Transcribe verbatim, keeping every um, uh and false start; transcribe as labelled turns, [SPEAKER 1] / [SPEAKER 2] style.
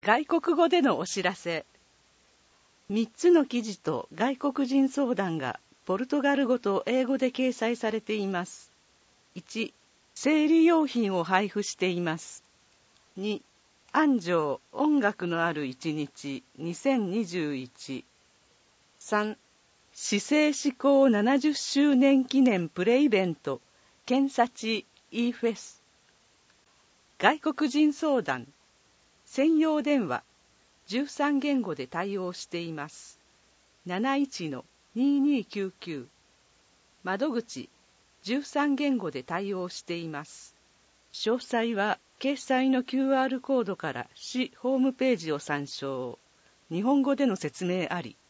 [SPEAKER 1] 外国語でのお知らせ。みっつの記事と外国人相談がポルトガル語と英語で掲載されています。いち、生理用品を配布しています。に、安城音楽のある一日にせんにじゅういち。さん、市政施行ななじゅっしゅうねん記念プレイベント検察 e フェス。外国人相談専用電話じゅうさん言語で対応しています。なないちのににきゅうきゅう。窓口じゅうさん言語で対応しています。詳細は掲載の キューアール コードから市ホームページを参照。日本語での説明あり。